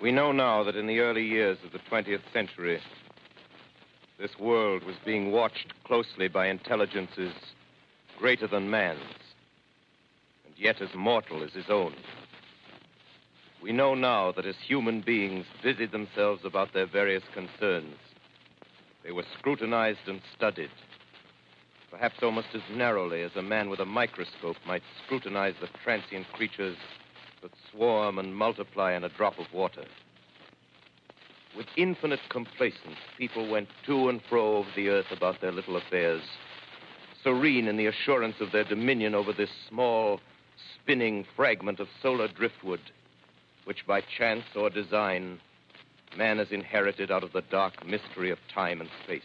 We know now that in the early years of the 20th century, this world was being watched closely by intelligences greater than man's, and yet as mortal as his own. We know now that as human beings busied themselves about their various concerns, they were scrutinized and studied, perhaps almost as narrowly as a man with a microscope might scrutinize the transient creatures that swarm and multiply in a drop of water. With infinite complacence, people went to and fro over the earth about their little affairs, serene in the assurance of their dominion over this small, spinning fragment of solar driftwood, which by chance or design, man has inherited out of the dark mystery of time and space.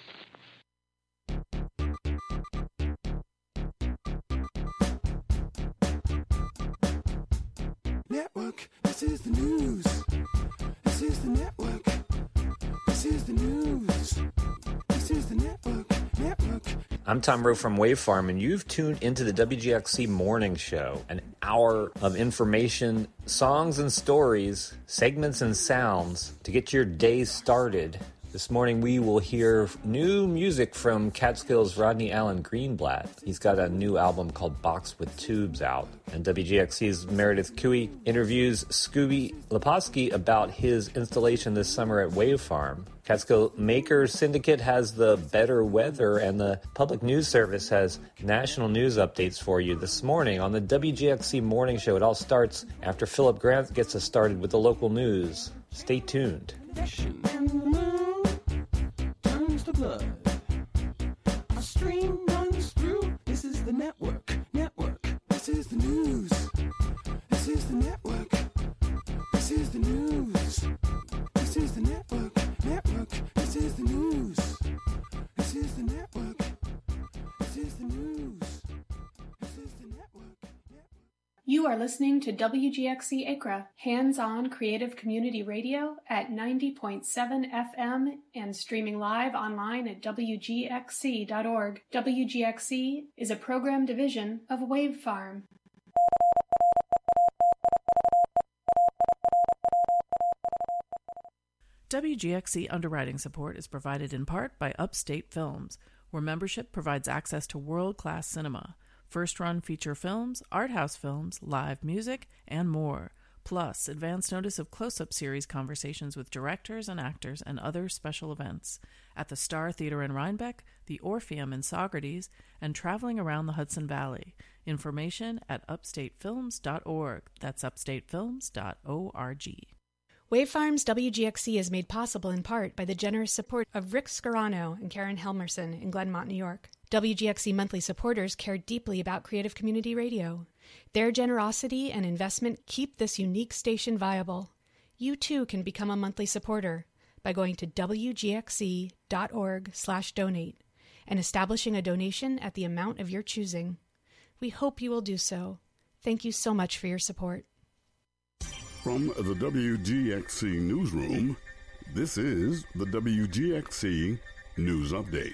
Network, this is the news. This is the network. This is the news. This is the network. I'm Tom Rowe from Wave Farm, and you've tuned into the WGXC Morning Show, an hour of information, songs and stories, segments and sounds to get your day started. This morning we will hear new music from Catskills' Rodney Allen Greenblatt. He's got a new album called Box with Tubes out. And WGXC's Meredith Cooey interviews Scooby Leposki about his installation this summer at Wave Farm. Catskill Makers Syndicate has the better weather, and the Public News Service has national news updates for you this morning on the WGXC Morning Show. It all starts after Philip Grant gets us started with the local news. Stay tuned. The blood. A stream runs through. This is the network. This is the news. This is the network. This is the news. This is the network. This is the news. This is the network. This is the news. This is the network. You are listening to WGXC Acra, hands-on creative community radio at 90.7 FM and streaming live online at WGXC.org. WGXC is a program division of Wave Farm. WGXC underwriting support is provided in part by Upstate Films, where membership provides access to world-class cinema, first-run feature films, art house films, live music, and more, plus advance notice of close-up series conversations with directors and actors and other special events at the Star Theater in Rhinebeck, the Orpheum in Saugerties, and traveling around the Hudson Valley. Information at upstatefilms.org. That's upstatefilms.org. Wave Farm's WGXC is made possible in part by the generous support of Rick Scarano and Karen Helmerson in Glenmont, New York. WGXC monthly supporters care deeply about creative community radio. Their generosity and investment keep this unique station viable. You too can become a monthly supporter by going to wgxc.org/donate and establishing a donation at the amount of your choosing. We hope you will do so. Thank you so much for your support. From the WGXC Newsroom, this is the WGXC News Update.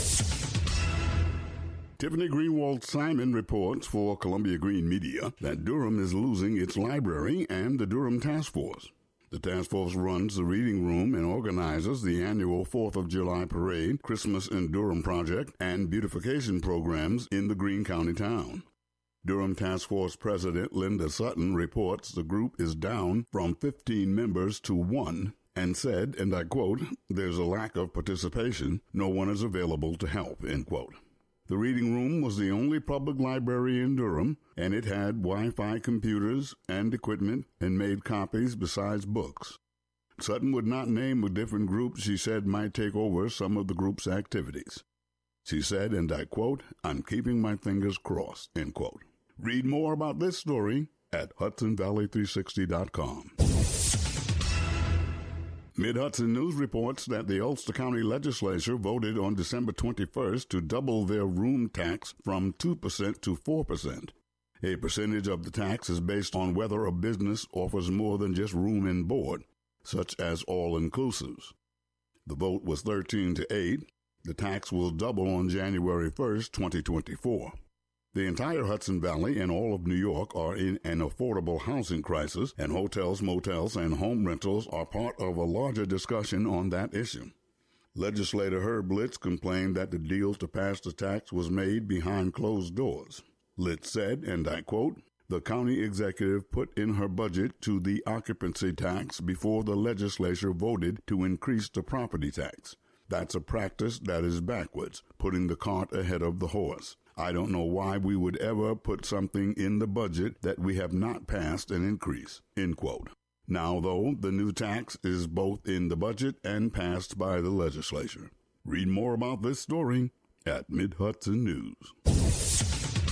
Tiffany Greenwald-Simon reports for Columbia Green Media that Durham is losing its library and the Durham Task Force. The task force runs the reading room and organizes the annual 4th of July parade, Christmas in Durham project, and beautification programs in the Greene County town. Durham Task Force President Linda Sutton reports the group is down from 15 members to 1 and said, and I quote, "There's a lack of participation. No one is available to help," end quote. The reading room was the only public library in Durham, and it had Wi-Fi computers and equipment and made copies besides books. Sutton would not name a different group she said might take over some of the group's activities. She said, and I quote, "I'm keeping my fingers crossed," end quote. Read more about this story at HudsonValley360.com. Mid-Hudson News reports that the Ulster County Legislature voted on December 21st to double their room tax from 2% to 4%. A percentage of the tax is based on whether a business offers more than just room and board, such as all-inclusives. The vote was 13-8. The tax will double on January 1st, 2024. The entire Hudson Valley and all of New York are in an affordable housing crisis, and hotels, motels, and home rentals are part of a larger discussion on that issue. Legislator Herb Litz complained that the deal to pass the tax was made behind closed doors. Litz said, and I quote, "The county executive put in her budget to the occupancy tax before the legislature voted to increase the property tax. That's a practice that is backwards, putting the cart ahead of the horse. I don't know why we would ever put something in the budget that we have not passed an increase," end quote. Now, though, the new tax is both in the budget and passed by the legislature. Read more about this story at Mid-Hudson News.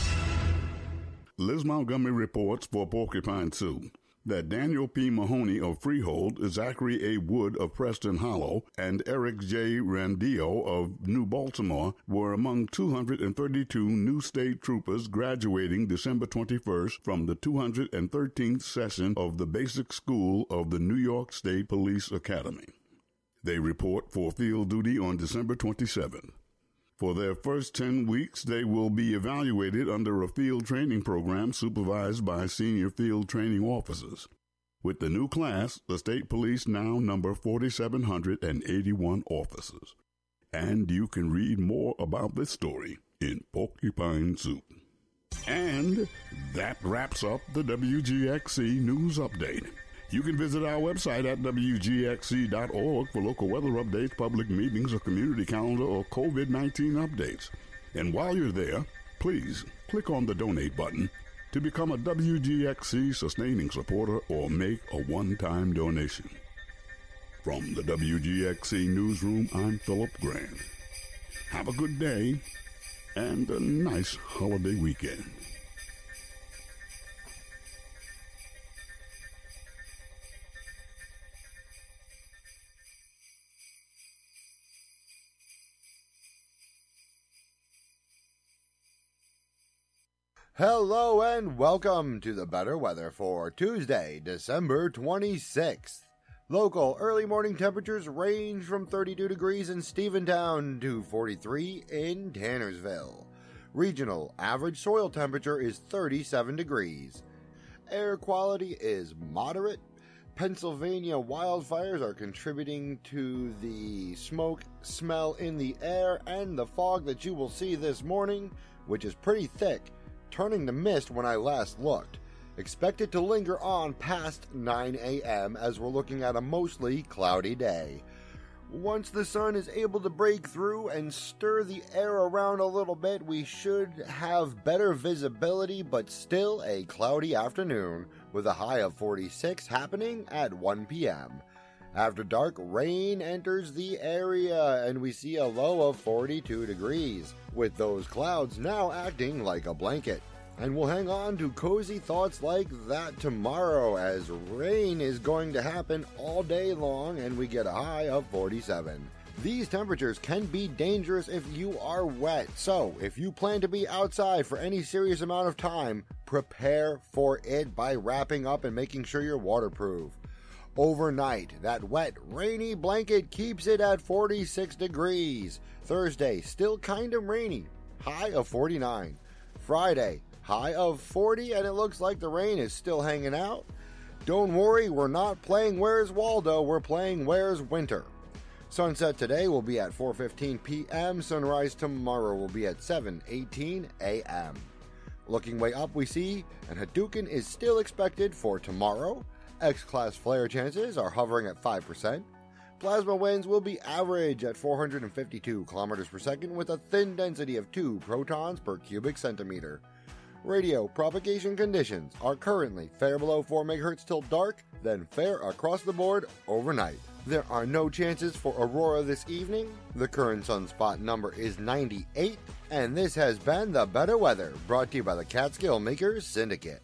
Liz Montgomery reports for Porcupine Sioux that Daniel P. Mahoney of Freehold, Zachary A. Wood of Preston Hollow, and Eric J. Randillo of New Baltimore were among 232 new state troopers graduating December 21st from the 213th session of the Basic School of the New York State Police Academy. They report for field duty on December 27th. For their first 10 weeks, they will be evaluated under a field training program supervised by senior field training officers. With the new class, the state police now number 4,781 officers. And you can read more about this story in Porcupine Sioux. And that wraps up the WGXC News Update. You can visit our website at WGXC.org for local weather updates, public meetings, a community calendar, or COVID-19 updates. And while you're there, please click on the donate button to become a WGXC sustaining supporter or make a one-time donation. From the WGXC Newsroom, I'm Philip Grant. Have a good day and a nice holiday weekend. Hello and welcome to the better weather for Tuesday, December 26th. Local early morning temperatures range from 32 degrees in Stephentown to 43 in Tannersville. Regional average soil temperature is 37 degrees. Air quality is moderate. Pennsylvania wildfires are contributing to the smoke smell in the air and the fog that you will see this morning, which is pretty thick, turning to mist when I last looked. Expected to linger on past 9 a.m. as we're looking at a mostly cloudy day. Once the sun is able to break through and stir the air around a little bit, we should have better visibility, but still a cloudy afternoon with a high of 46 happening at 1 p.m. After dark, rain enters the area and we see a low of 42 degrees, with those clouds now acting like a blanket. And we'll hang on to cozy thoughts like that tomorrow, as rain is going to happen all day long and we get a high of 47. These temperatures can be dangerous if you are wet, so if you plan to be outside for any serious amount of time, prepare for it by wrapping up and making sure you're waterproof. Overnight, that wet, rainy blanket keeps it at 46 degrees. Thursday, still kind of rainy, high of 49. Friday, high of 40, and it looks like the rain is still hanging out. Don't worry, we're not playing Where's Waldo, we're playing Where's Winter. Sunset today will be at 4:15 p.m. Sunrise tomorrow will be at 7:18 a.m. Looking way up, we see an Hadouken is still expected for tomorrow. X-class flare chances are hovering at 5%. Plasma winds will be average at 452 kilometers per second with a thin density of 2 protons per cubic centimeter. Radio propagation conditions are currently fair below 4 MHz till dark, then fair across the board overnight. There are no chances for aurora this evening. The current sunspot number is 98, and this has been The Better Weather, brought to you by the Catskill Makers Syndicate.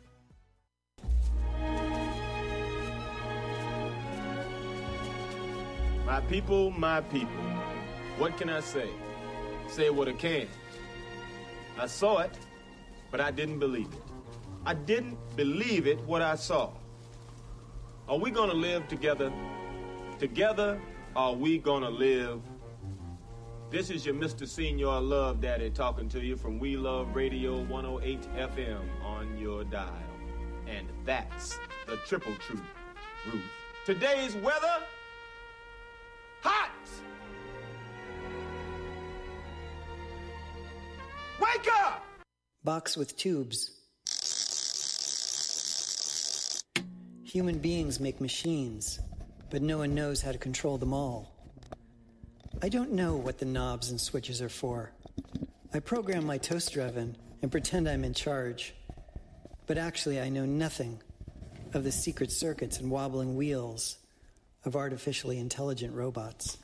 My people, what can I say? Say what I can. I saw it, but I didn't believe it. I didn't believe it what I saw. Are we gonna live together? Together, are we gonna live This is your Mr. Senior Love Daddy talking to you from We Love Radio 108 FM on your dial. And that's the triple truth, Ruth. Today's weather, hot! Wake up! Box with tubes. Human beings make machines, but no one knows how to control them all. I don't know what the knobs and switches are for. I program my toaster oven and pretend I'm in charge, but actually I know nothing of the secret circuits and wobbling wheels of artificially intelligent robots.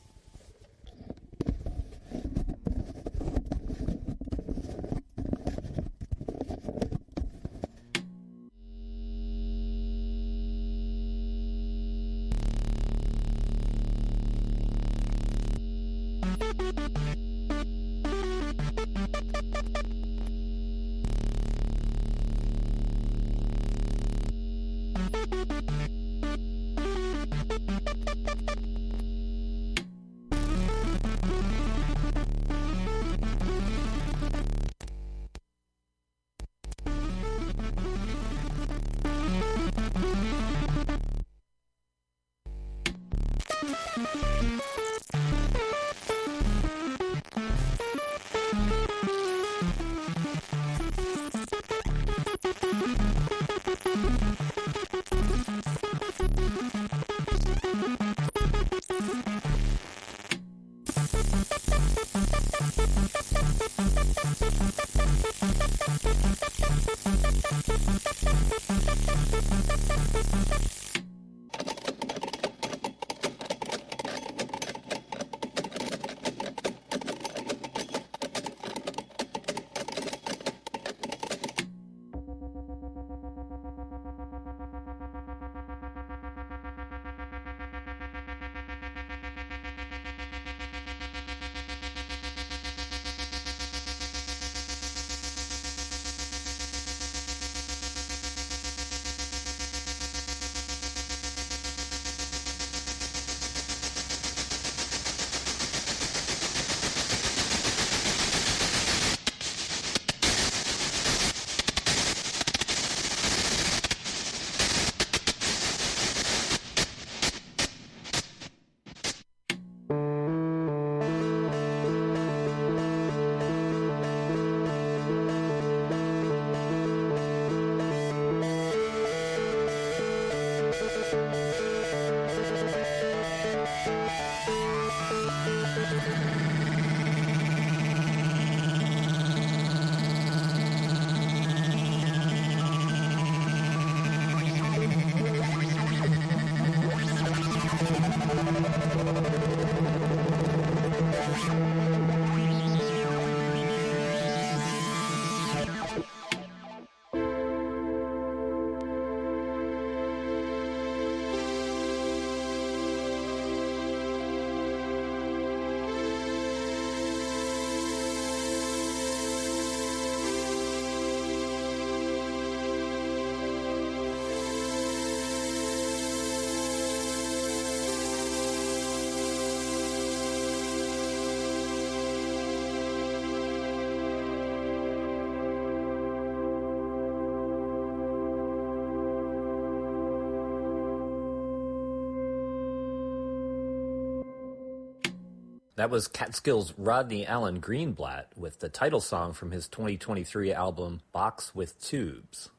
That was Catskills' Rodney Allen Greenblatt with the title song from his 2023 album, Box with Tubes.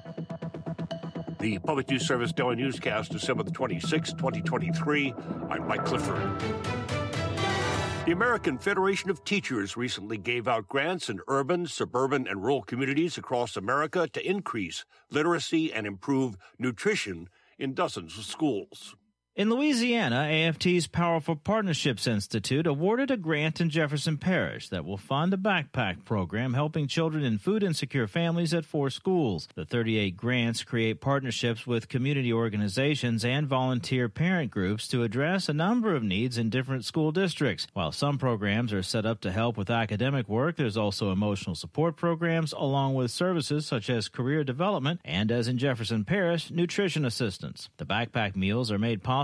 The Public News Service Daily Newscast, December the 26th, 2023. I'm Mike Clifford. The American Federation of Teachers recently gave out grants in urban, suburban, and rural communities across America to increase literacy and improve nutrition in dozens of schools. In Louisiana, AFT's Powerful Partnerships Institute awarded a grant in Jefferson Parish that will fund a backpack program helping children in food-insecure families at 4 schools. The 38 grants create partnerships with community organizations and volunteer parent groups to address a number of needs in different school districts. While some programs are set up to help with academic work, there's also emotional support programs along with services such as career development and, as in Jefferson Parish, nutrition assistance. The backpack meals are made possible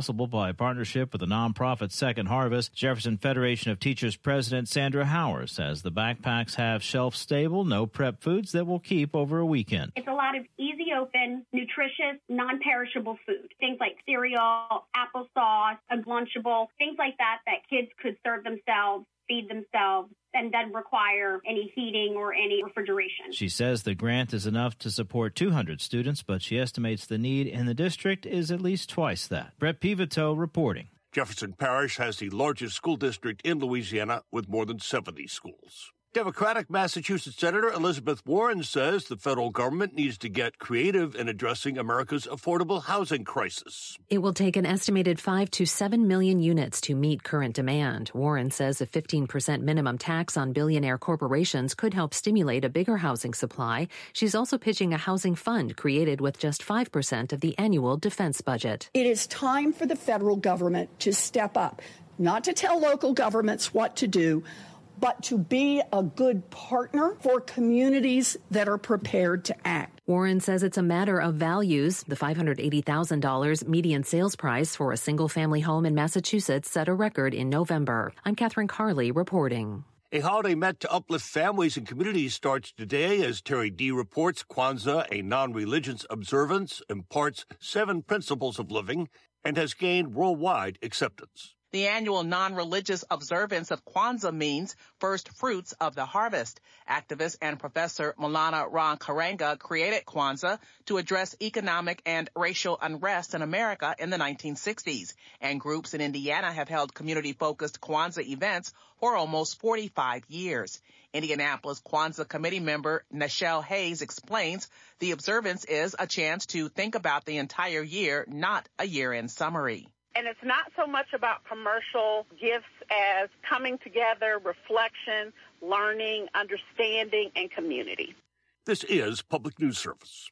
possible by a partnership with the nonprofit Second Harvest. Jefferson Federation of Teachers President Sandra Howard says the backpacks have shelf-stable, no-prep foods that will keep over a weekend. It's a lot of easy open, nutritious, non-perishable food. Things like cereal, applesauce, a Lunchable, things like that kids could serve themselves, feed themselves, and doesn't require any heating or any refrigeration. She says the grant is enough to support 200 students, but she estimates the need in the district is at least twice that. Brett Pivoto reporting. Jefferson Parish has the largest school district in Louisiana with more than 70 schools. Democratic Massachusetts Senator Elizabeth Warren says the federal government needs to get creative in addressing America's affordable housing crisis. It will take an estimated 5 to 7 million units to meet current demand. Warren says a 15% minimum tax on billionaire corporations could help stimulate a bigger housing supply. She's also pitching a housing fund created with just 5% of the annual defense budget. It is time for the federal government to step up, not to tell local governments what to do, but to be a good partner for communities that are prepared to act. Warren says it's a matter of values. The $580,000 median sales price for a single-family home in Massachusetts set a record in November. I'm Catherine Carley reporting. A holiday meant to uplift families and communities starts today as Terry D. reports. Kwanzaa, a non-religious observance, imparts 7 principles of living and has gained worldwide acceptance. The annual non-religious observance of Kwanzaa means first fruits of the harvest. Activist and Professor Maulana Ron Karenga created Kwanzaa to address economic and racial unrest in America in the 1960s. And groups in Indiana have held community-focused Kwanzaa events for almost 45 years. Indianapolis Kwanzaa committee member Nichelle Hayes explains the observance is a chance to think about the entire year, not a year-end summary. And it's not so much about commercial gifts as coming together, reflection, learning, understanding, and community. This is Public News Service.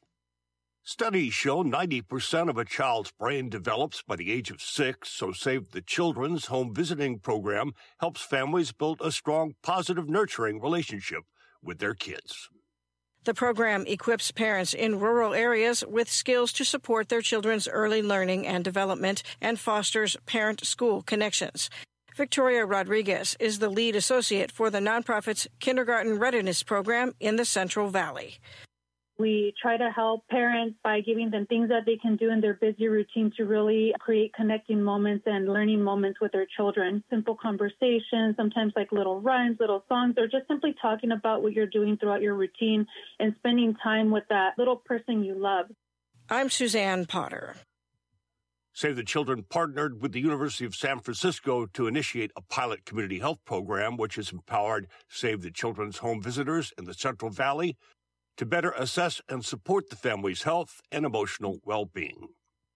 Studies show 90% of a child's brain develops by the age of 6, so Save the Children's home visiting program helps families build a strong, positive, nurturing relationship with their kids. The program equips parents in rural areas with skills to support their children's early learning and development and fosters parent-school connections. Victoria Rodriguez is the lead associate for the nonprofit's Kindergarten Readiness Program in the Central Valley. We try to help parents by giving them things that they can do in their busy routine to really create connecting moments and learning moments with their children. Simple conversations, sometimes like little rhymes, little songs, or just simply talking about what you're doing throughout your routine and spending time with that little person you love. I'm Suzanne Potter. Save the Children partnered with the University of San Francisco to initiate a pilot community health program, which has empowered Save the Children's home visitors in the Central Valley to better assess and support the family's health and emotional well-being.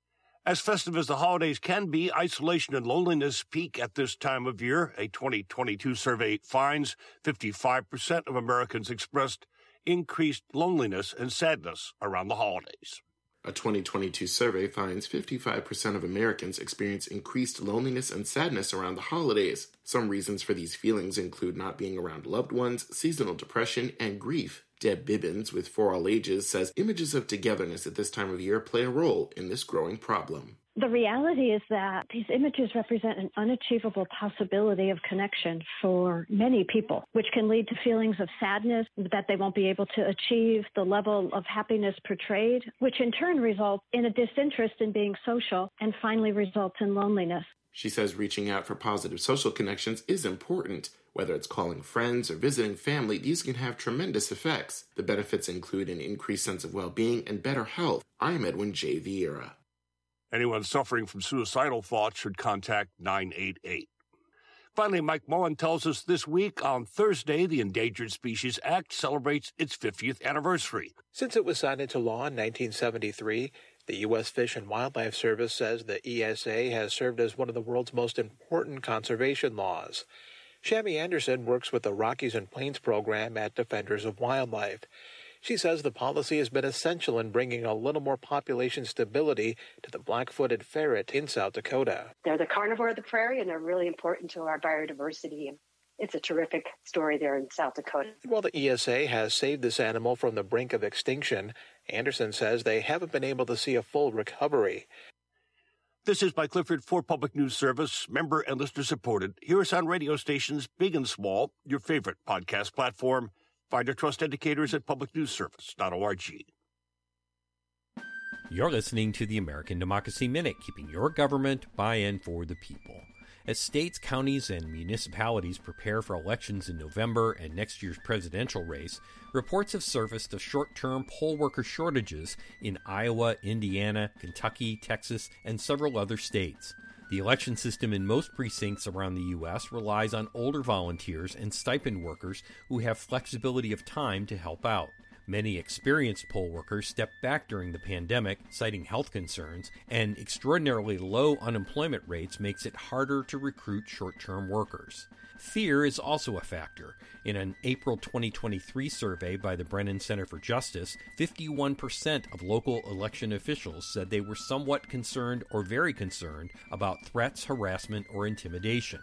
As festive as the holidays can be, isolation and loneliness peak at this time of year. A 2022 survey finds 55% of Americans expressed increased loneliness and sadness around the holidays. A 2022 survey finds 55% of Americans experience increased loneliness and sadness around the holidays. Some reasons for these feelings include not being around loved ones, seasonal depression, and grief. Deb Bibbins with For All Ages says images of togetherness at this time of year play a role in this growing problem. The reality is that these images represent an unachievable possibility of connection for many people, which can lead to feelings of sadness that they won't be able to achieve the level of happiness portrayed, which in turn results in a disinterest in being social and finally results in loneliness. She says reaching out for positive social connections is important. Whether it's calling friends or visiting family, these can have tremendous effects. The benefits include an increased sense of well-being and better health. I'm Edwin J. Vieira. Anyone suffering from suicidal thoughts should contact 988. Finally, Mike Mullen tells us this week on Thursday, the Endangered Species Act celebrates its 50th anniversary. Since it was signed into law in 1973, the U.S. Fish and Wildlife Service says the ESA has served as one of the world's most important conservation laws. Shammy Anderson works with the Rockies and Plains program at Defenders of Wildlife. She says the policy has been essential in bringing a little more population stability to the black-footed ferret in South Dakota. They're the carnivore of the prairie, and they're really important to our biodiversity. And it's a terrific story there in South Dakota. While the ESA has saved this animal from the brink of extinction, Anderson says they haven't been able to see a full recovery. This is Mike Clifford for Public News Service, member and listener supported. Hear us on radio stations big and small, your favorite podcast platform. Find our trust indicators at publicnewsservice.org. You're listening to the American Democracy Minute, keeping your government by and for the people. As states, counties, and municipalities prepare for elections in November and next year's presidential race, reports have surfaced of short-term poll worker shortages in Iowa, Indiana, Kentucky, Texas, and several other states. The election system in most precincts around the U.S. relies on older volunteers and stipend workers who have flexibility of time to help out. Many experienced poll workers stepped back during the pandemic, citing health concerns, and extraordinarily low unemployment rates makes it harder to recruit short-term workers. Fear is also a factor. In an April 2023 survey by the Brennan Center for Justice, 51% of local election officials said they were somewhat concerned or very concerned about threats, harassment, or intimidation.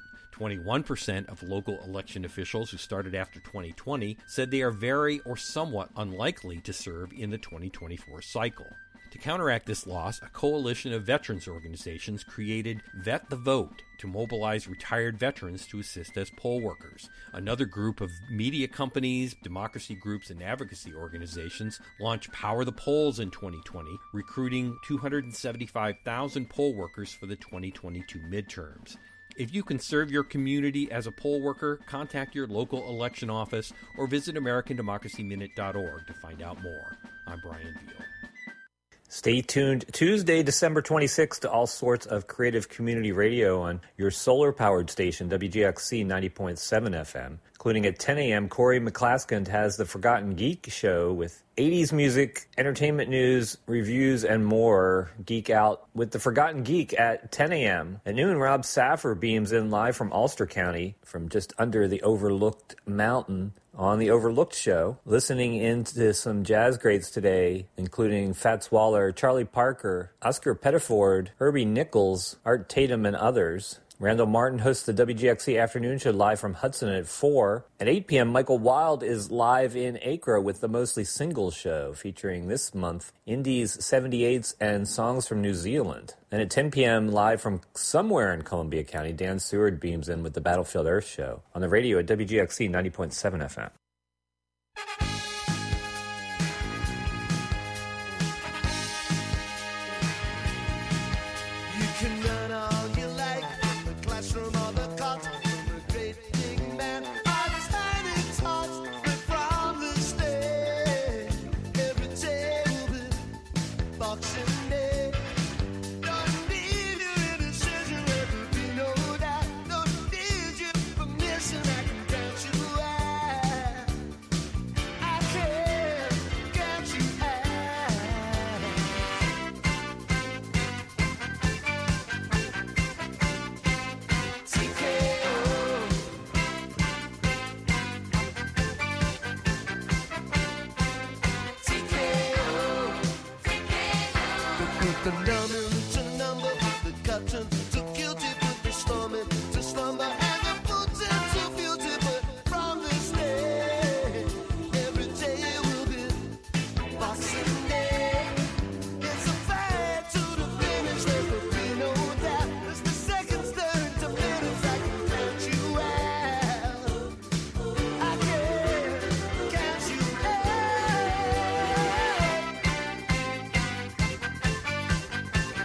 21% of local election officials who started after 2020 said they are very or somewhat unlikely to serve in the 2024 cycle. To counteract this loss, a coalition of veterans organizations created Vet the Vote to mobilize retired veterans to assist as poll workers. Another group of media companies, democracy groups, and advocacy organizations launched Power the Polls in 2020, recruiting 275,000 poll workers for the 2022 midterms. If you can serve your community as a poll worker, contact your local election office or visit AmericanDemocracyMinute.org to find out more. I'm Brian Veal. Stay tuned Tuesday, December 26th to all sorts of creative community radio on your solar-powered station, WGXC 90.7 FM. Including at 10 a.m., Corey McClaskand has the Forgotten Geek show with 80s music, entertainment news, reviews, and more. Geek out with the Forgotten Geek at 10 a.m. At noon, Rob Saffer beams in live from Ulster County, from just under the Overlooked Mountain on the Overlooked Show, listening into some jazz greats today, including Fats Waller, Charlie Parker, Oscar Pettiford, Herbie Nichols, Art Tatum, and others. Randall Martin hosts the WGXC Afternoon Show live from Hudson at 4. At 8 p.m., Michael Wild is live in Acre with the Mostly Singles Show, featuring this month Indies, 78s, and songs from New Zealand. And at 10 p.m., live from somewhere in Columbia County, Dan Seward beams in with the Battlefield Earth Show on the radio at WGXC 90.7 FM. The numbing to number, the captain to guilty, put the storming to slumber, and the Putin to future, but from this day, every day will be Boxing Day. It's a fight to the finish, there will be no doubt. It's the seconds turn to minutes, I can count you out. I can count you out.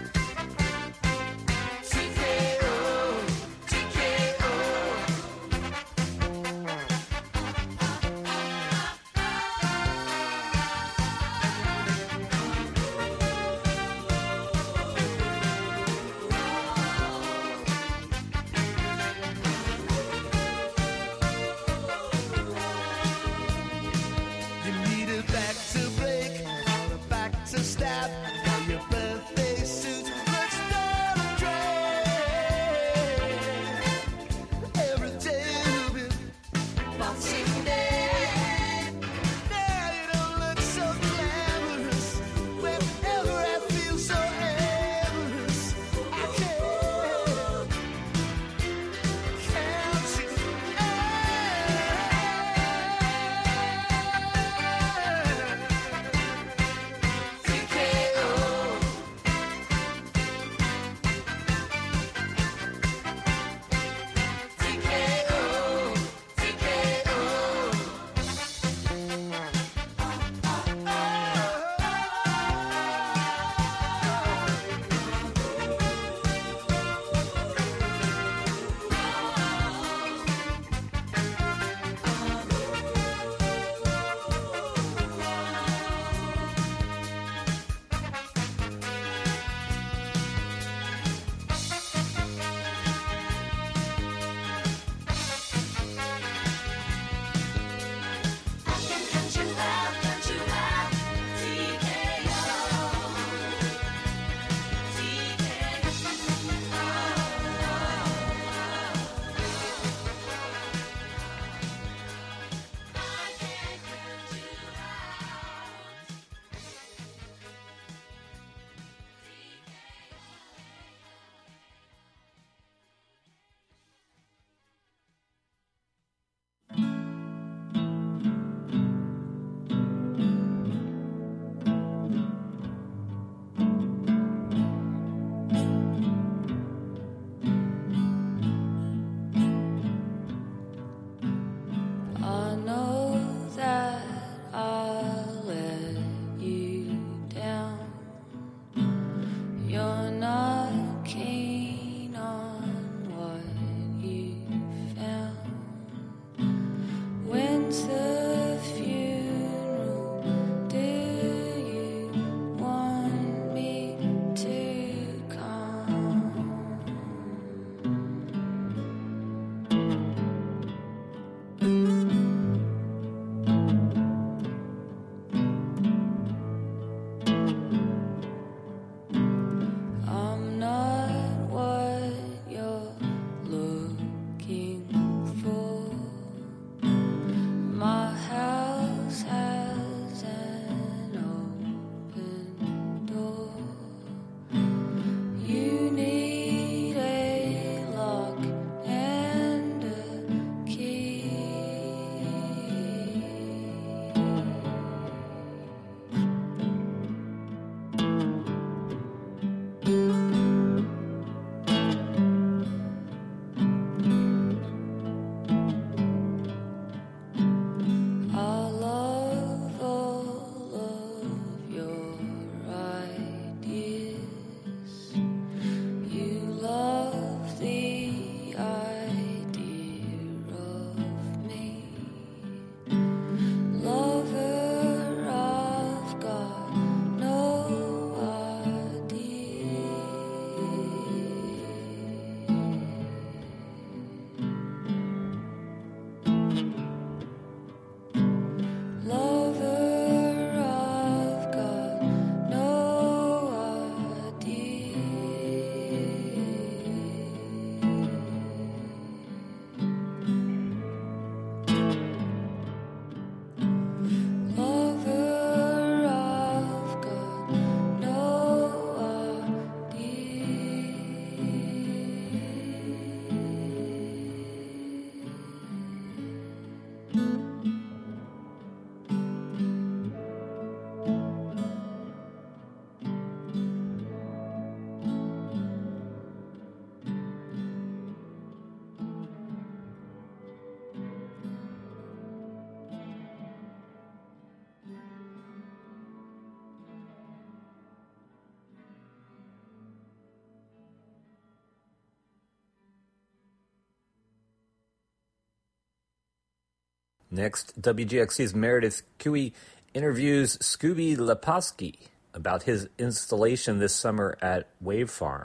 Next, WGXC's Meredith Cooey interviews Scooby Leposki about his installation this summer at Wave Farm.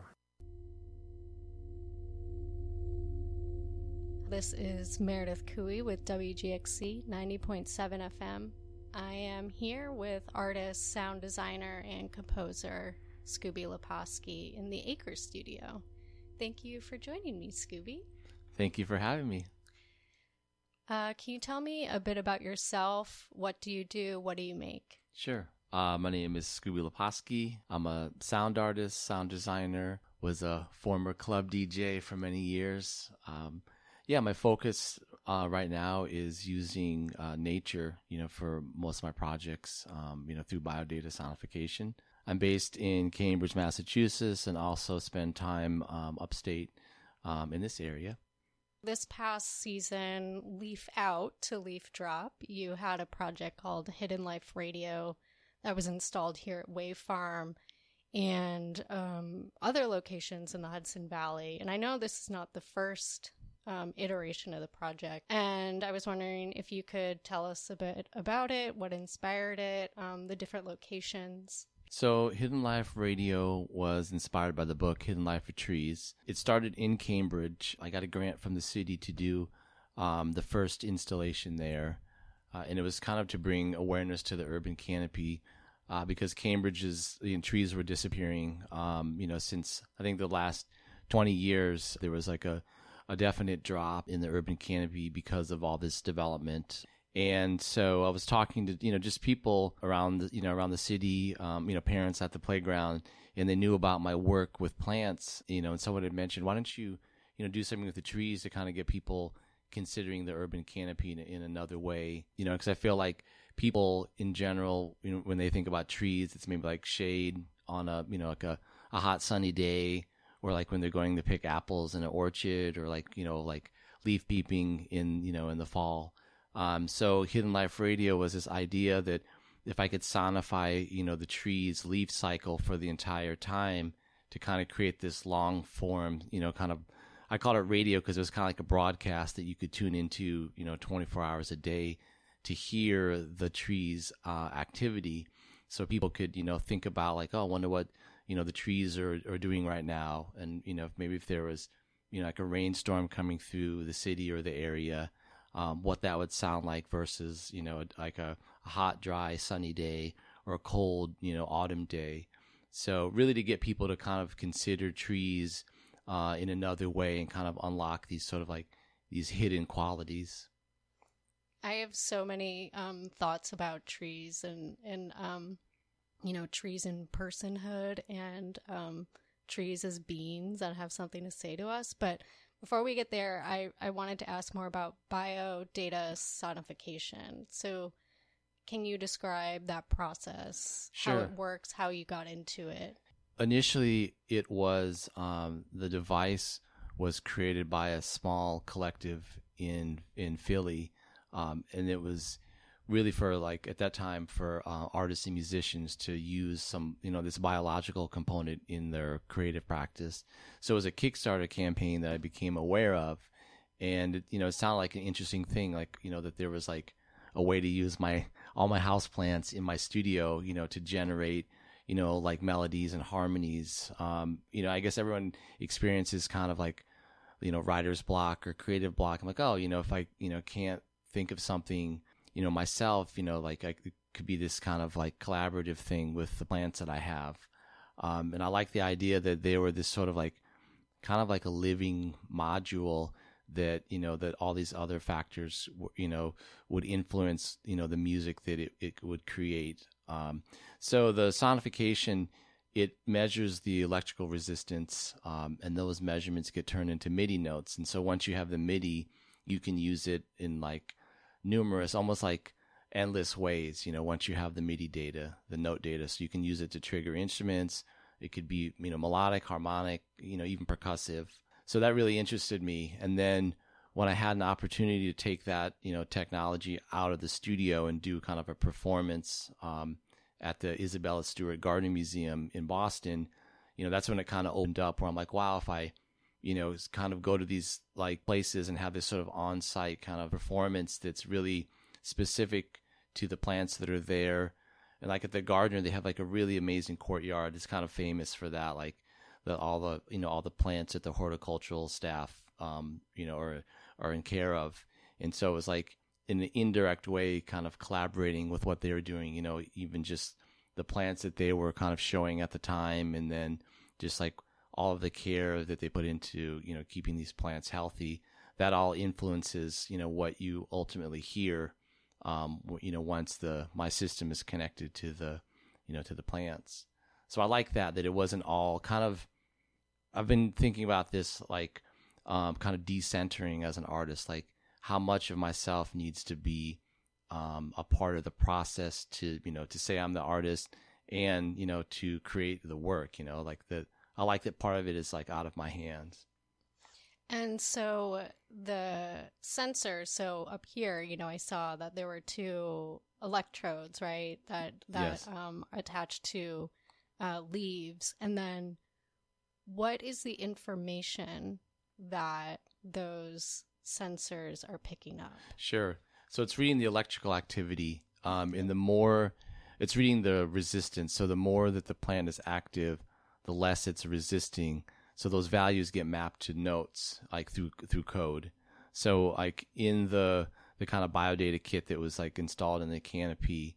This is Meredith Cooey with WGXC 90.7 FM. I am here with artist, sound designer, and composer Scooby Leposki in the Acres studio. Thank you for joining me, Scooby. Thank you for having me. Can you tell me a bit about yourself? What do you do? What do you make? Sure. My name is Scooby Leposki. I'm a sound artist, sound designer, was a former club DJ for many years. My focus right now is using nature, for most of my projects, through biodata sonification. I'm based in Cambridge, Massachusetts, and also spend time upstate in this area. This past season, Leaf Out to Leaf Drop, you had a project called Hidden Life Radio that was installed here at Wave Farm and other locations in the Hudson Valley. And I know this is not the first iteration of the project. And I was wondering if you could tell us a bit about it, what inspired it, the different locations. So Hidden Life Radio was inspired by the book Hidden Life of Trees. It started in Cambridge. I got a grant from the city to do the first installation there. And it was kind of to bring awareness to the urban canopy because Cambridge's trees were disappearing. Since I think the last 20 years, there was like a definite drop in the urban canopy because of all this development. And so I was talking to, just people around the city, parents at the playground, and they knew about my work with plants, and someone had mentioned, why don't you, do something with the trees to kind of get people considering the urban canopy in another way, because I feel like people in general, when they think about trees, it's maybe like shade on a hot sunny day, or like when they're going to pick apples in an orchard, or like leaf peeping in the fall. So Hidden Life Radio was this idea that if I could sonify, the tree's leaf cycle for the entire time to kind of create this long form, I call it radio because it was kind of like a broadcast that you could tune into, 24 hours a day to hear the tree's activity. So people could, think about like, oh, I wonder what, the trees are doing right now. And, maybe if there was, like a rainstorm coming through the city or the area, what that would sound like versus, like a hot, dry, sunny day or a cold, autumn day. So really to get people to kind of consider trees in another way and kind of unlock these sort of like these hidden qualities. I have so many thoughts about trees and trees in personhood and trees as beings that have something to say to us. But before we get there, I wanted to ask more about biodata sonification. So can you describe that process, Sure. how it works, how you got into it? Initially, it was the device was created by a small collective in Philly, and it was really for like at that time for artists and musicians to use some this biological component in their creative practice. So it was a Kickstarter campaign that I became aware of, and it sounded like an interesting thing, like that there was like a way to use all my houseplants in my studio, to generate like melodies and harmonies. I guess everyone experiences kind of like writer's block or creative block. I'm like, oh, if I can't think of something myself, like it could be this kind of like collaborative thing with the plants that I have. And I like the idea that they were this sort of like, kind of like a living module that, that all these other factors, would influence, the music that it would create. So the sonification, it measures the electrical resistance, and those measurements get turned into MIDI notes. And so once you have the MIDI, you can use it in like numerous, almost like endless ways, once you have the MIDI data, the note data. So you can use it to trigger instruments. It could be, melodic, harmonic, even percussive. So that really interested me. And then when I had an opportunity to take that, technology out of the studio and do kind of a performance at the Isabella Stewart Gardner Museum in Boston, that's when it kind of opened up where I'm like, wow, if I, kind of go to these like places and have this sort of on-site kind of performance that's really specific to the plants that are there. And like at the Gardner, they have like a really amazing courtyard. It's kind of famous for that, like all the plants that the horticultural staff are in care of. And so it was like in an indirect way kind of collaborating with what they were doing, even just the plants that they were kind of showing at the time, and then just like all of the care that they put into, keeping these plants healthy. That all influences, what you ultimately hear, once my system is connected to the, to the plants. So I like that it wasn't all kind of, I've been thinking about this, like, kind of decentering as an artist, like how much of myself needs to be, a part of the process to say I'm the artist and, to create the work, I like that part of it is like out of my hands. And so the sensor, so up here, I saw that there were 2 electrodes, right? That Yes. Attached to leaves. And then what is the information that those sensors are picking up? Sure. So it's reading the electrical activity, and the more it's reading the resistance. So the more that the plant is active, the less it's resisting. So those values get mapped to notes, like through code. So like in the kind of biodata kit that was like installed in the canopy,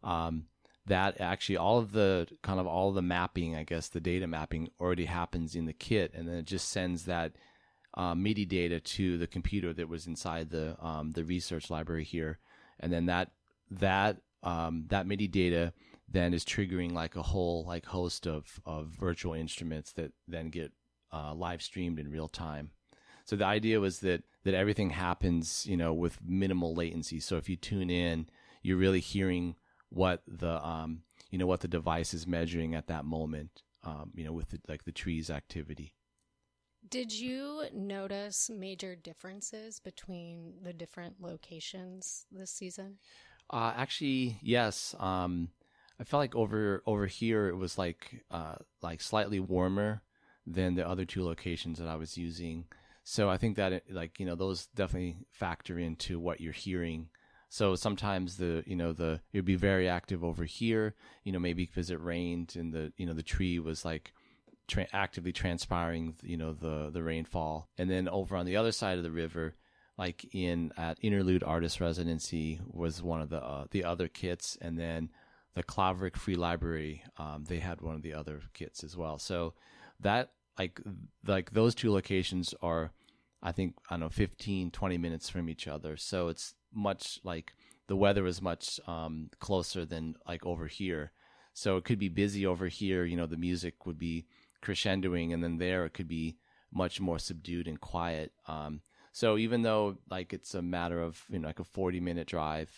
that actually all of the mapping, I guess the data mapping already happens in the kit, and then it just sends that MIDI data to the computer that was inside the research library here, and then that MIDI data then is triggering like a whole like host of virtual instruments that then get live streamed in real time. So the idea was that everything happens, with minimal latency. So if you tune in, you're really hearing what the what the device is measuring at that moment, with the tree's activity. Did you notice major differences between the different locations this season? Actually, yes. I felt like over here it was like slightly warmer than the other 2 locations that I was using. So I think that those definitely factor into what you're hearing. So sometimes it'd be very active over here, maybe because it rained and the tree was like actively transpiring, the rainfall. And then over on the other side of the river, like at Interlude Artist Residency was one of the other kits, and then the Klaverick Free Library, they had one of the other kits as well. So that like those 2 locations are, I think, 15, 20 minutes from each other. So it's much like the weather is much closer than like over here. So it could be busy over here, the music would be crescendoing, and then there it could be much more subdued and quiet. So even though like it's a matter of like a 40-minute drive,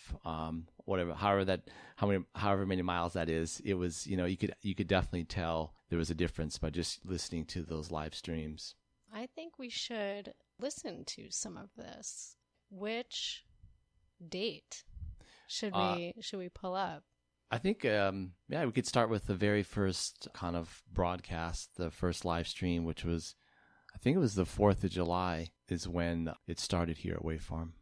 however many miles that is, it was you could definitely tell there was a difference by just listening to those live streams. I think we should listen to some of this. Which date should we pull up? I think we could start with the very first kind of broadcast, the first live stream, which was, I think it was the 4th of July is when it started here at Wave Farm.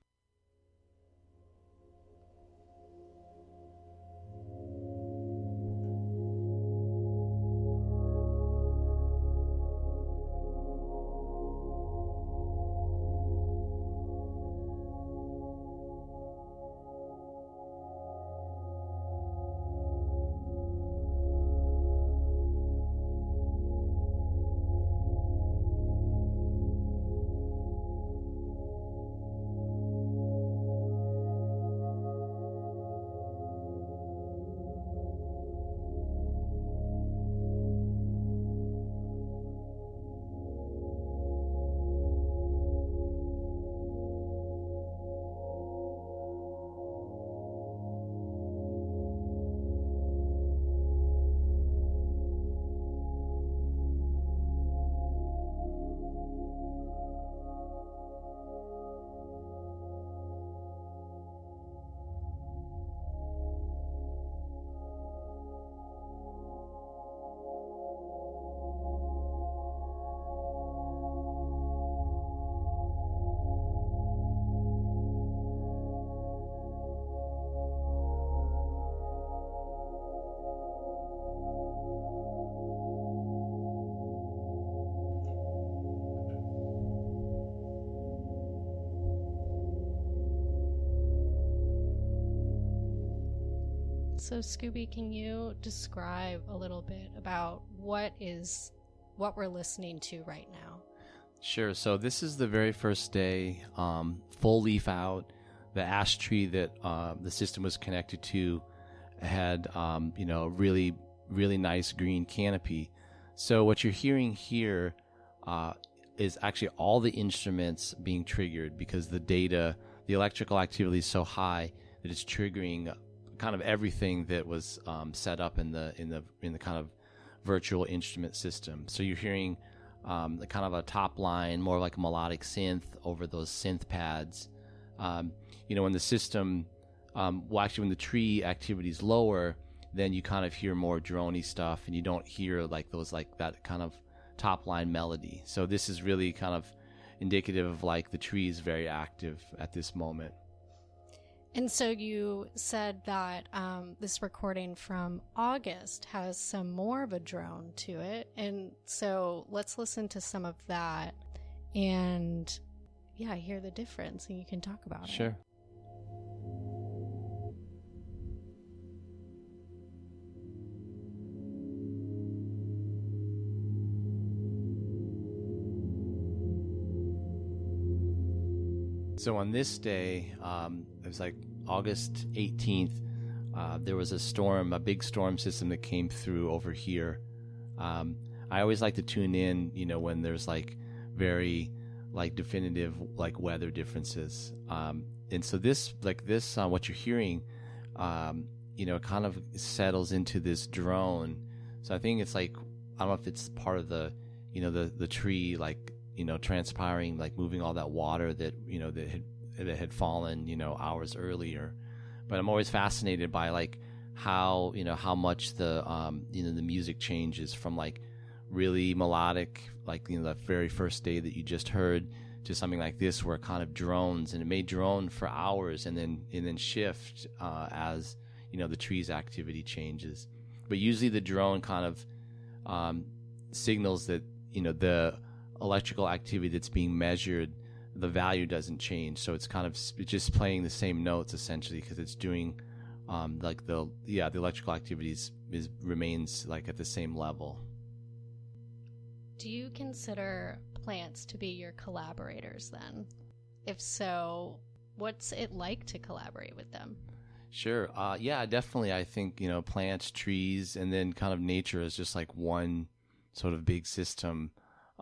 So Scooby, can you describe a little bit about what we're listening to right now? Sure. So this is the very first day, full leaf out. The ash tree that the system was connected to had, really, really nice green canopy. So what you're hearing here is actually all the instruments being triggered because the electrical activity is so high that it's triggering kind of everything that was set up in the kind of virtual instrument system. So you're hearing the kind of a top line, more like a melodic synth over those synth pads. When the system, when the tree activity is lower, then you kind of hear more droney stuff, and you don't hear that kind of top line melody. So this is really kind of indicative of the tree is very active at this moment. And so you said that this recording from August has some more of a drone to it. And so let's listen to some of that and, hear the difference, and you can talk about it. Sure. So on this day, it was August 18th, there was a big storm system that came through over here. I always like to tune in, when there's very definitive weather differences. And so this what you're hearing, kind of settles into this drone. So I think it's I don't know if it's part of the tree, transpiring, moving all that water that that had fallen hours earlier. But I'm always fascinated by how much the the music changes from really melodic, the very first day that you just heard, to something like this where it kind of drones, and it may drone for hours and then shift as the tree's activity changes. But usually the drone kind of signals that the electrical activity that's being measured, the value doesn't change, so it's just playing the same notes essentially, because it's doing the electrical activities remains at the same level. Do you consider plants to be your collaborators then? If so, what's it like to collaborate with them? Sure. Definitely. I think plants, trees, and then kind of nature is just one sort of big system.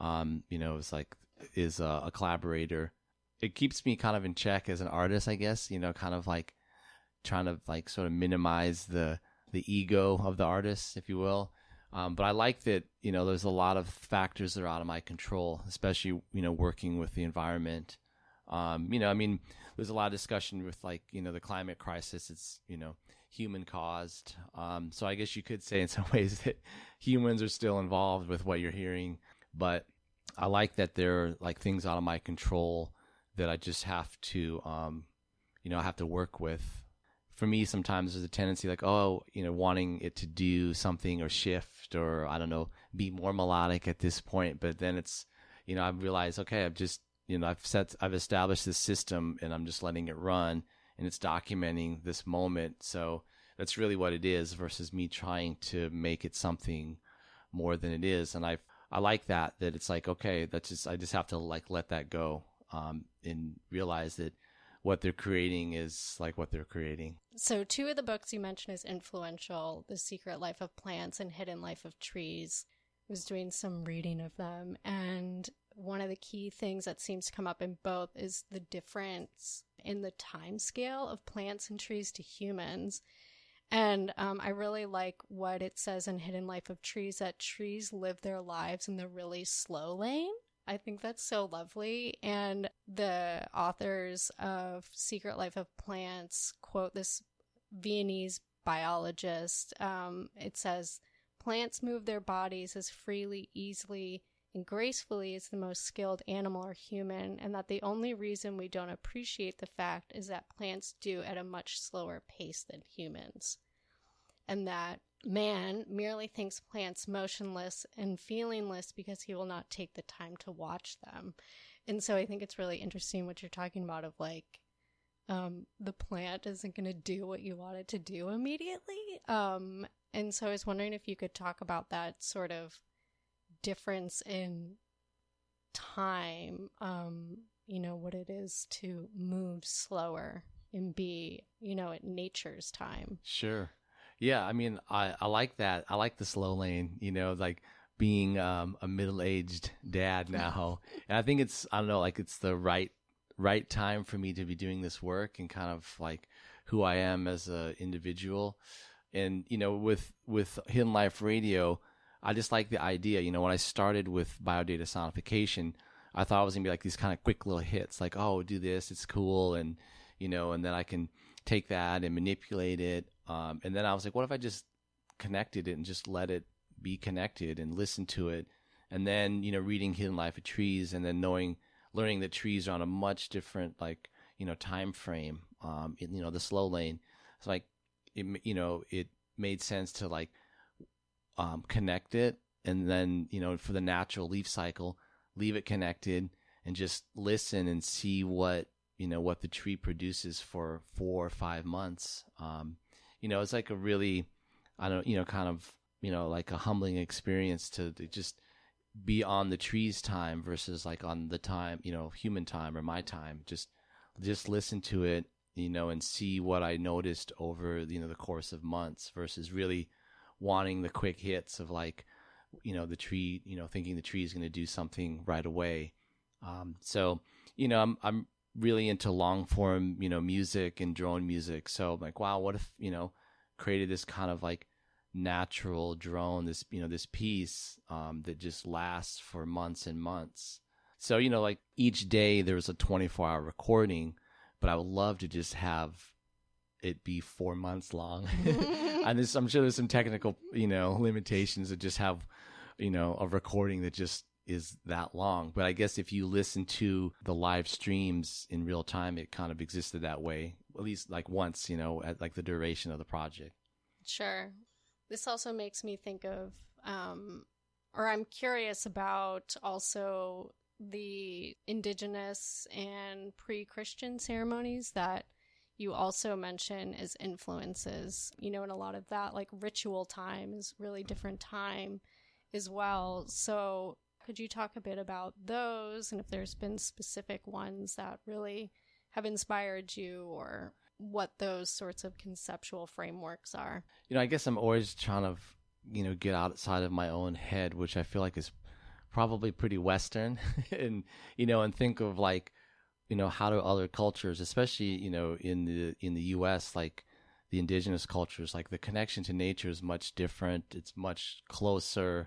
Is a collaborator. It keeps me kind of in check as an artist, I guess, kind of trying to sort of minimize the ego of the artist, if you will. But I like that, there's a lot of factors that are out of my control, especially, working with the environment. There's a lot of discussion with the climate crisis. It's, human caused. So I guess you could say in some ways that humans are still involved with what you're hearing, but I like that there are things out of my control that I just have to, have to work with. For me, sometimes there's a tendency wanting it to do something or shift or, I don't know, be more melodic at this point. But then it's, I realize, okay, I've just, I've established this system and I'm just letting it run and it's documenting this moment. So that's really what it is versus me trying to make it something more than it is. And I like that it's okay, I just have to let that go, and realize that what they're creating is what they're creating. So 2 of the books you mentioned as influential, The Secret Life of Plants and Hidden Life of Trees. I was doing some reading of them, and one of the key things that seems to come up in both is the difference in the time scale of plants and trees to humans. And I really like what it says in Hidden Life of Trees, that trees live their lives in the really slow lane. I think that's so lovely. And the authors of Secret Life of Plants quote this Viennese biologist. It says, "Plants move their bodies as freely, easily, and gracefully as the most skilled animal or human, and that the only reason we don't appreciate the fact is that plants do at a much slower pace than humans. And that man merely thinks plants motionless and feelingless because he will not take the time to watch them." And so I think it's really interesting what you're talking about of the plant isn't going to do what you want it to do immediately. And so I was wondering if you could talk about that sort of difference in time, what it is to move slower and be, at nature's time. Sure. Yeah, I mean, I like that. I like the slow lane, like being a middle-aged dad now. And I think it's the right time for me to be doing this work and kind of like who I am as an individual. And, with Hidden Life Radio, I just like the idea. When I started with biodata sonification, I thought it was going to be like these kind of quick little hits, like, oh, do this, it's cool. And, and then I can take that and manipulate it. And then I was like, what if I just connected it and just let it be connected and listen to it? And then, reading Hidden Life of Trees and then learning that trees are on a much different, time frame, the slow lane. It's like, it made sense to connect it. And then, for the natural leaf cycle, leave it connected and just listen and see what the tree produces for 4 or 5 months. It's like a really, like a humbling experience to just be on the tree's time versus like on the time, human time or my time. Just listen to it, and see what I noticed over, the course of months versus really wanting the quick hits of like, the tree, thinking the tree is going to do something right away. So, I'm really into long form, music and drone music. So I'm like, wow, what if, created this kind of like natural drone, this, this piece, that just lasts for months and months. So, like each day there's a 24-hour recording, but I would love to just have it be 4 months long. And I'm sure there's some technical, limitations that just have, a recording that just is that long. But I guess if you listen to the live streams in real time, it kind of existed that way, at least like once, at like the duration of the project. Sure. This also makes me think of, or I'm curious about also the indigenous and pre-Christian ceremonies that you also mention as influences, and a lot of that, like ritual time is really different time as well. So could you talk a bit about those and if there's been specific ones that really have inspired you or what those sorts of conceptual frameworks are? I guess I'm always trying to, get outside of my own head, which I feel like is probably pretty Western and, and think of like, how do other cultures, especially, in the US, like the indigenous cultures, like the connection to nature is much different. It's much closer.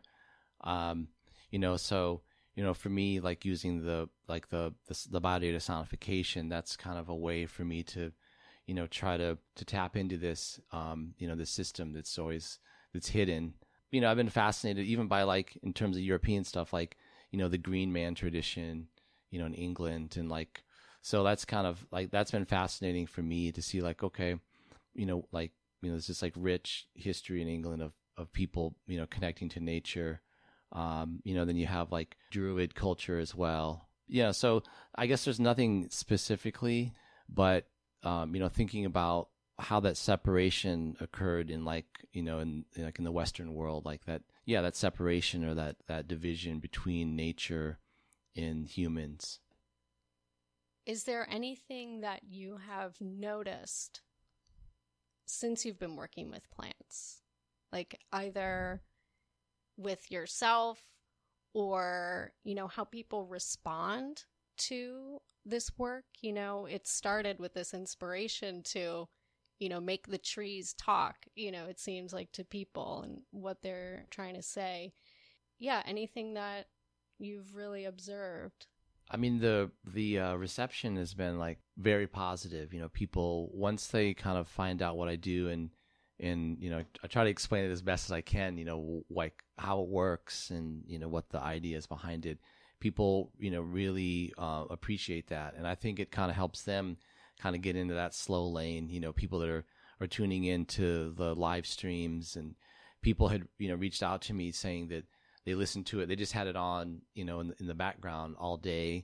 So, for me, like using the biodata sonification, that's kind of a way for me to, try to tap into this, this system that's hidden. I've been fascinated even by like, in terms of European stuff, like, the Green Man tradition, in England and like, so that's kind of like, that's been fascinating for me to see like, okay, there's this like rich history in England of people, connecting to nature. Then you have like Druid culture as well. Yeah. So I guess there's nothing specifically, but, thinking about how that separation occurred in like, in the Western world, like that, that separation or that division between nature and humans. Is there anything that you have noticed since you've been working with plants? Like either with yourself or, how people respond to this work? It started with this inspiration to, make the trees talk, it seems like to people and what they're trying to say. Yeah, anything that you've really observed? I mean, the reception has been like very positive. People, once they kind of find out what I do and I try to explain it as best as I can, like how it works and, what the idea is behind it. People, really appreciate that. And I think it kind of helps them kind of get into that slow lane, people that are tuning into the live streams, and people had, reached out to me saying that they listened to it. They just had it on, in the background all day.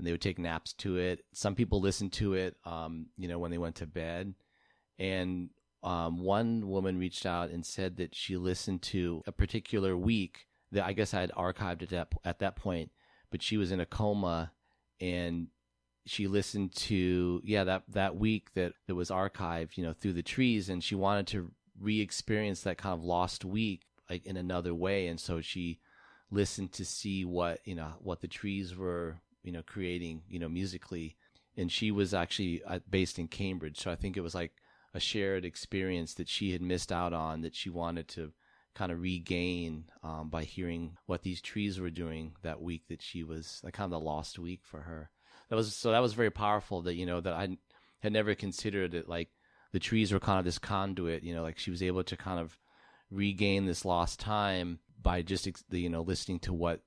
and they would take naps to it. Some people listened to it, when they went to bed. And one woman reached out and said that she listened to a particular week that I guess I had archived at that point, but she was in a coma, and she listened to that week that was archived, through the trees, and she wanted to re-experience that kind of lost week like in another way, and so she listened to see what the trees were creating musically. And she was actually based in Cambridge, so I think it was like a shared experience that she had missed out on, that she wanted to kind of regain by hearing what these trees were doing that week, that she was like kind of the lost week for her. That was very powerful, that that I had never considered it, like the trees were kind of this conduit, like she was able to kind of regain this lost time by just listening to what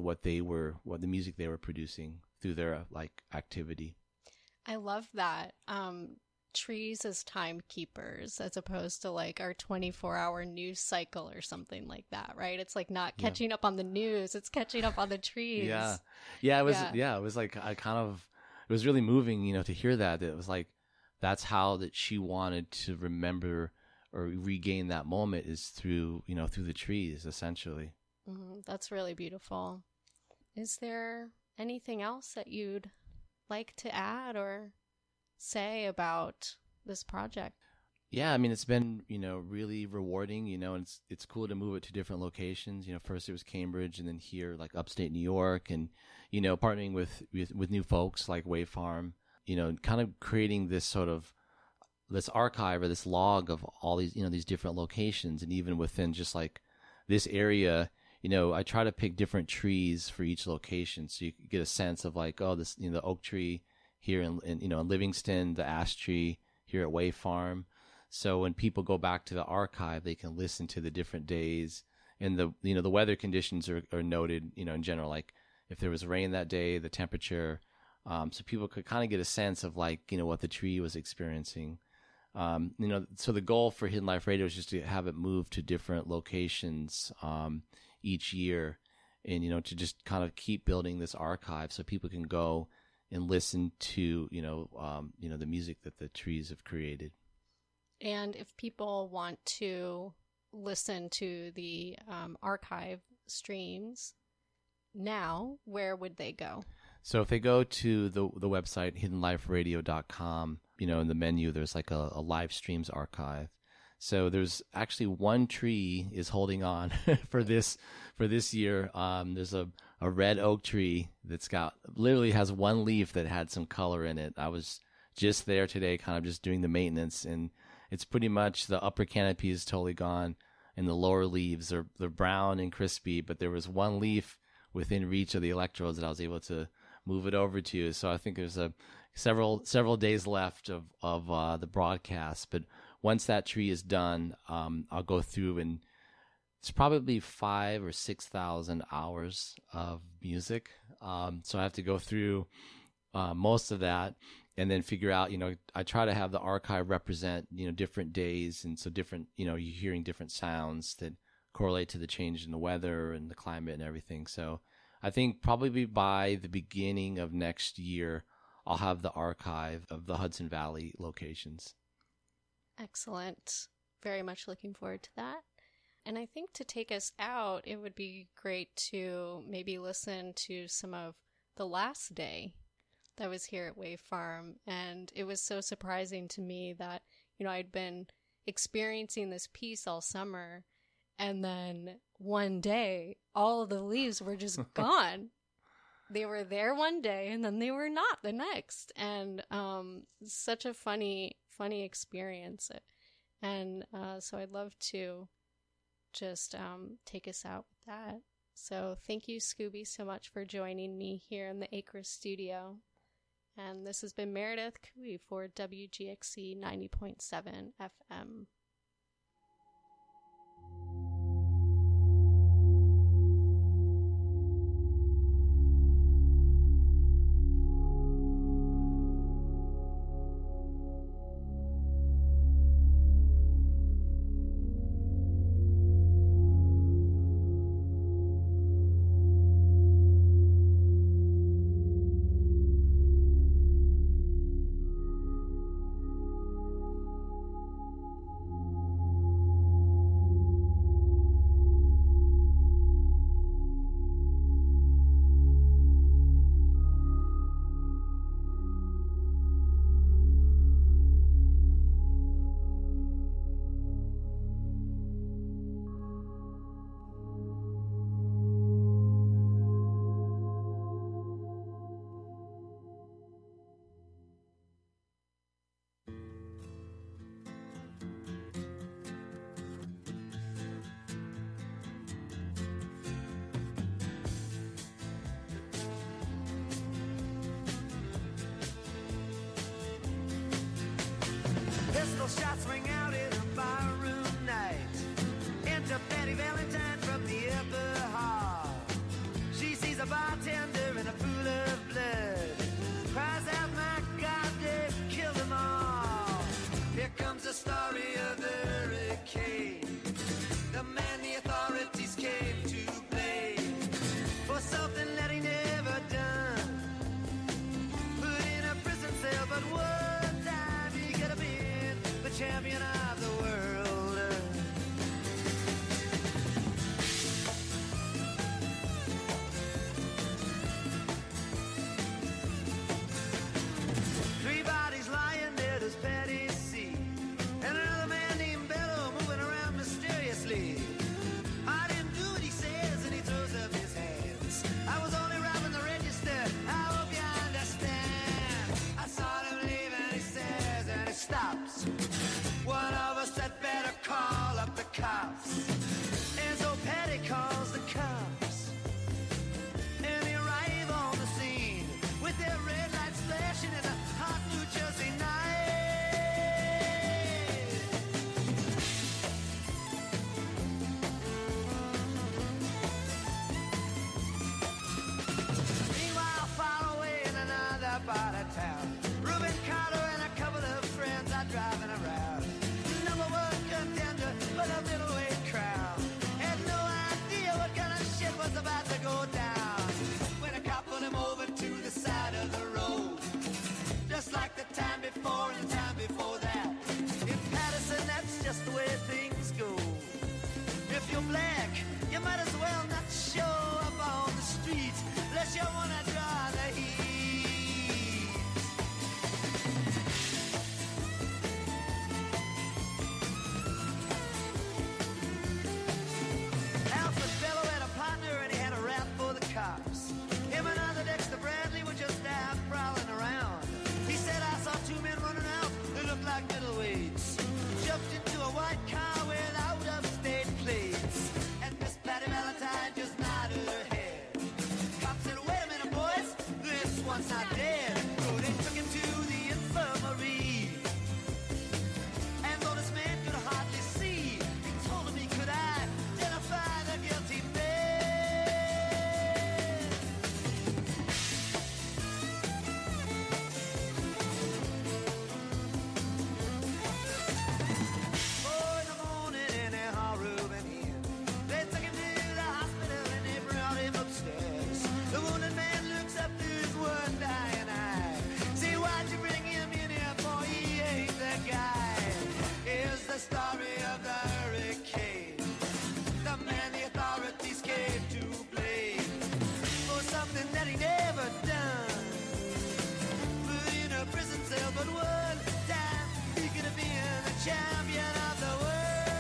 the music they were producing through their like activity. I love that. Trees as timekeepers, as opposed to like our 24-hour news cycle or something like that, right? It's like not catching up on the news, it's catching up on the trees. It was like it was really moving, to hear that. It was like that's how that she wanted to remember or regain that moment, is through the trees, essentially. That's really beautiful. Is there anything else that you'd like to add or say about this project? Yeah, I mean, it's been, really rewarding, and it's cool to move it to different locations. First it was Cambridge, and then here, like upstate New York, and, partnering with new folks like Wave Farm, kind of creating this sort of this archive or this log of all these, these different locations. And even within just like this area, I try to pick different trees for each location, so you get a sense of like, oh, this, the oak tree here in Livingston, the ash tree here at Wave Farm. So when people go back to the archive, they can listen to the different days, and the weather conditions are noted, in general, like if there was rain that day, the temperature, so people could kind of get a sense of like, what the tree was experiencing. So the goal for Hidden Life Radio is just to have it move to different locations each year, and to just kind of keep building this archive so people can go and listen to the music that the trees have created. And if people want to listen to the archive streams now, where would they go? So if they go to the website hiddenliferadio.com, in the menu there's like a live streams archive. So there's actually one tree is holding on for this year. There's a red oak tree that's literally has one leaf that had some color in it. I was just there today, kind of just doing the maintenance, and it's pretty much the upper canopy is totally gone, and the lower leaves they're brown and crispy. But there was one leaf within reach of the electrodes that I was able to move it over to. So I think there's several days left of the broadcast. But once that tree is done, I'll go through, and it's probably 5,000 or 6,000 hours of music. So I have to go through most of that, and then figure out, I try to have the archive represent, different days. And so different, you're hearing different sounds that correlate to the change in the weather and the climate and everything. So I think probably by the beginning of next year, I'll have the archive of the Hudson Valley locations. Excellent. Very much looking forward to that. And I think to take us out, it would be great to maybe listen to some of the last day that was here at Wave Farm. And it was so surprising to me that, I'd been experiencing this peace all summer, and then one day, all of the leaves were just gone. They were there one day, and then they were not the next. And such a funny experience. And so I'd love to just take us out with that. So thank you, Scooby, so much for joining me here in the Acres studio. And this has been Meredith Cooey for WGXC 90.7 FM. lights ring out in a barroom night. Enter Betty Valentine from the upper hall. She sees a bartender in a pool of blood. Cries out, my God, they've killed them all. Here comes the story of the hurricane. The man the authorities came to blame for something that he never done. Put in a prison cell, but one time he could have been the champion of the world. Three bodies lying there, does Patty see? And another man named Bello moving around mysteriously. I didn't do what he says, and he throws up his hands. I was only robbing the register, I hope you understand. I saw him leave and he says, and he stops. One of us had better call up the cops. And so Patty calls the cops. And they arrive on the scene with their red lights flashing in a hot New Jersey night. Meanwhile, far away in another part of town, Reuben Carter and a couple of friends are driving around. Number one contender for the middleweight crown. Had no idea what kind of shit was about to go down when a cop pulled him over to the side of the road. Just like the time before and the time before that. In Patterson, that's just the way things go. If you're black, you might as well not show up on the street unless you want to draw the heat. Alfred Bello had a partner and he had a rap for the cops. Him and other Dexter Bradley were just out prowling around. He said, I saw two men running out, they looked like middleweights. Jumped into a white car without upstate plates. And Miss Patty Valentine just nodded her head. Cop said, wait a minute, boys, this one's not dead. So they took him to the infirmary. And though this man could hardly see, he told him he could identify the guilty man. The wounded man looks up through his one dying eye. See, why'd you bring him in here, boy? He ain't the guy. Here's the story of the hurricane. The man the authorities came to blame for something that he never done. Put in a prison cell, but one time he could have been the champion of the world.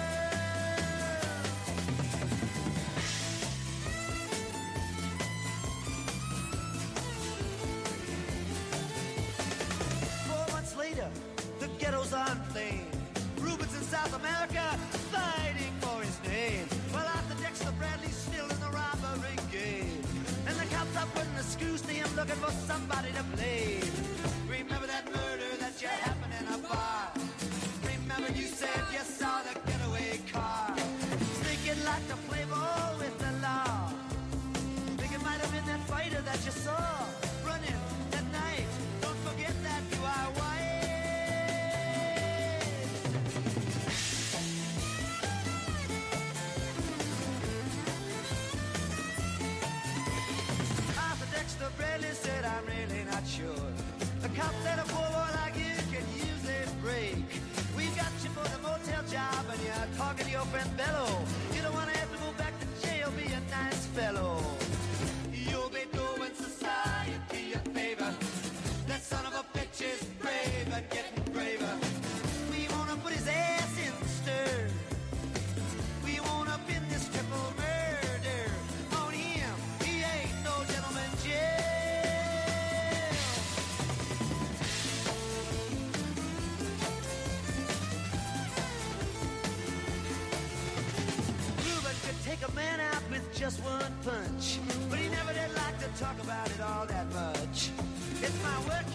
Later, the ghetto's on flame. Rubens in South America fighting for his name. Well, Arthur Dexter Bradley's still in the robbery game. And the cops are putting the screws to him looking for somebody to blame. Remember that murder that you happened in a bar? Remember you said you saw the getaway car? Sneaking like to play ball with the law. Think it might have been that fighter that you saw running that night. Don't forget that you are white. Dexter Bradley said, I'm really not sure. The cop said a poor boy like you can use a break. We've got you for the motel job and you're talking to your friend Bello. You don't want to have to go back to jail, be a nice fellow. You'll be doing society a favor. That son of a bitch is brave and getting braver. We want to put his ass in the stir. We want to pin this triple murder on him. He ain't no gentleman jail. Reuben could take a man out with just one punch, but he never did like to talk about it all that much. It's my work